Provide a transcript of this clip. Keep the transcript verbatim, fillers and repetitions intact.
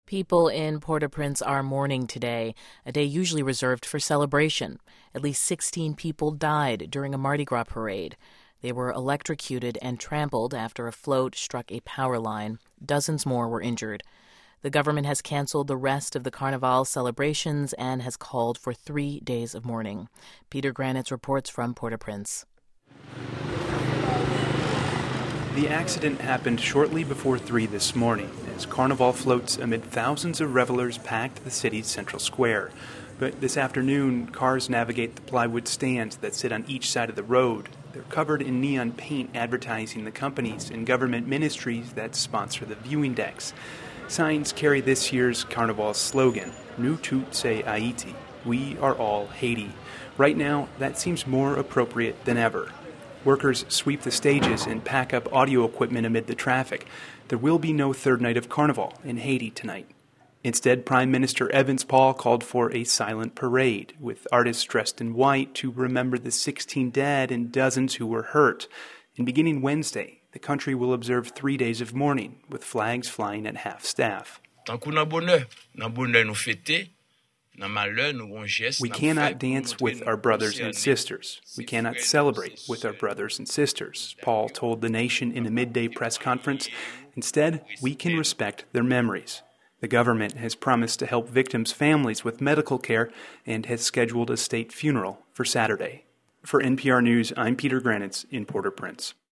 People in Port-au-Prince are mourning today, a day usually reserved for celebration. At least sixteen people died during a Mardi Gras parade. They were electrocuted and trampled after a float struck a power line. Dozens more were injured. The government has canceled the rest of the Carnival celebrations and has called for three days of mourning. Peter Granitz reports from Port-au-Prince. The accident happened shortly before three this morning as Carnival floats amid thousands of revelers packed the city's central square. But this afternoon, cars navigate the plywood stands that sit on each side of the road. They're covered in neon paint advertising the companies and government ministries that sponsor the viewing decks. Signs carry this year's Carnival slogan, Nous tous c'est Haïti, we are all Haiti. Right now, that seems more appropriate than ever. Workers sweep the stages and pack up audio equipment amid the traffic. There will be no third night of Carnival in Haiti tonight. Instead, Prime Minister Evans Paul called for a silent parade, with artists dressed in white to remember the sixteen dead and dozens who were hurt. And beginning Wednesday, the country will observe three days of mourning, with flags flying at half-staff. We cannot dance with our brothers and sisters. We cannot celebrate with our brothers and sisters, Paul told the nation in a midday press conference. Instead, we can respect their memories. The government has promised to help victims' families with medical care and has scheduled a state funeral for Saturday. For N P R News, I'm Peter Granitz in Port-au-Prince.